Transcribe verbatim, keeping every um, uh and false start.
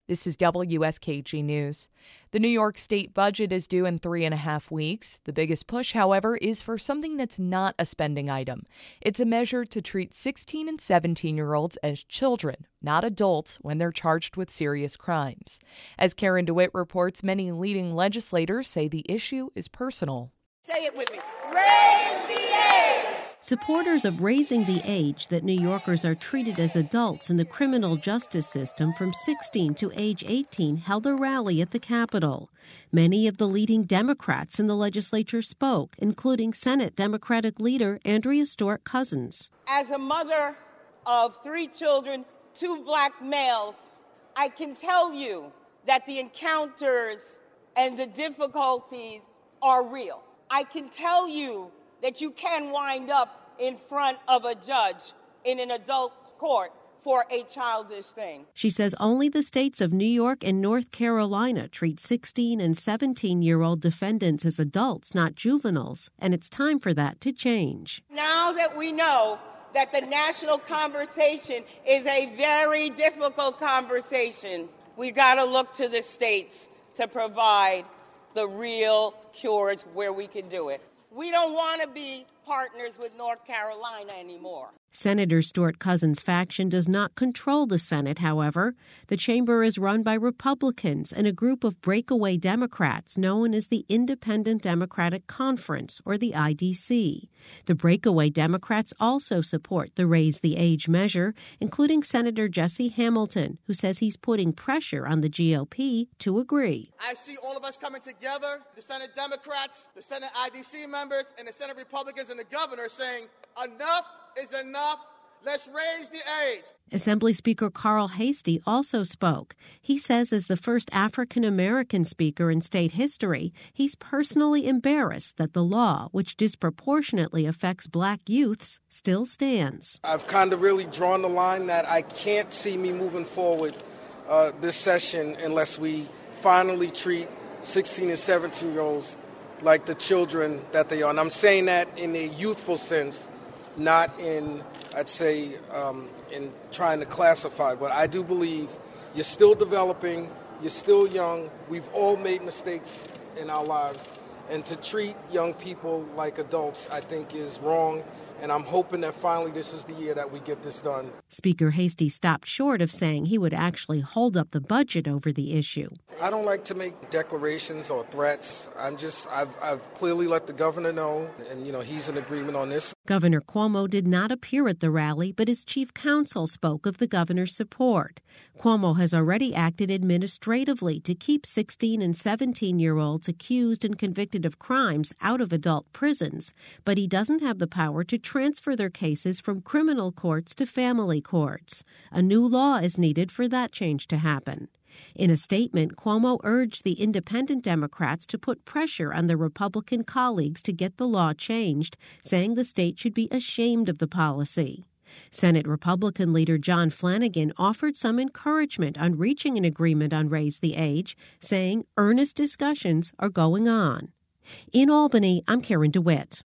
This is W S K G News. The New York State budget is due in three and a half weeks. The biggest push, however, is for something that's not a spending item. It's a measure to treat sixteen and seventeen-year-olds as children, not adults, when they're charged with serious crimes. As Karen DeWitt reports, many leading legislators say the issue is personal. Say it with me. Raise the age! Supporters of raising the age that New Yorkers are treated as adults in the criminal justice system from sixteen to age eighteen held a rally at the Capitol. Many of the leading Democrats in the legislature spoke, including Senate Democratic leader Andrea Stewart Cousins. As a mother of three children, two black males, I can tell you that the encounters and the difficulties are real. I can tell you that you can wind up in front of a judge in an adult court for a childish thing. She says only the states of New York and North Carolina treat sixteen and seventeen-year-old defendants as adults, not juveniles, and it's time for that to change. Now that we know that the national conversation is a very difficult conversation, we've got to look to the states to provide the real cures where we can do it. We don't want to be partners with North Carolina anymore. Senator Stewart Cousins' faction does not control the Senate, however. The chamber is run by Republicans and a group of breakaway Democrats known as the Independent Democratic Conference, or the I D C. The breakaway Democrats also support the Raise the Age measure, including Senator Jesse Hamilton, who says he's putting pressure on the G O P to agree. I see all of us coming together, the Senate Democrats, the Senate I D C members, and the Senate Republicans and the governor saying, enough is enough. Let's raise the age. Assembly Speaker Carl Heastie also spoke. He says as the first African-American speaker in state history, he's personally embarrassed that the law, which disproportionately affects black youths, still stands. I've kind of really drawn the line that I can't see me moving forward uh, this session unless we finally treat sixteen and seventeen-year-olds like the children that they are. And I'm saying that in a youthful sense, not in, I'd say, um, in trying to classify. But I do believe you're still developing, you're still young. We've all made mistakes in our lives. And to treat young people like adults, I think, is wrong. And I'm hoping that finally this is the year that we get this done. Speaker Heastie stopped short of saying he would actually hold up the budget over the issue. I don't like to make declarations or threats. I'm just, I've, I've clearly let the governor know, and, you know, he's in agreement on this. Governor Cuomo did not appear at the rally, but his chief counsel spoke of the governor's support. Cuomo has already acted administratively to keep sixteen and seventeen-year-olds accused and convicted of crimes out of adult prisons, but he doesn't have the power to transfer their cases from criminal courts to family courts. A new law is needed for that change to happen. In a statement, Cuomo urged the independent Democrats to put pressure on their Republican colleagues to get the law changed, saying the state should be ashamed of the policy. Senate Republican leader John Flanagan offered some encouragement on reaching an agreement on Raise the Age, saying earnest discussions are going on. In Albany, I'm Karen DeWitt.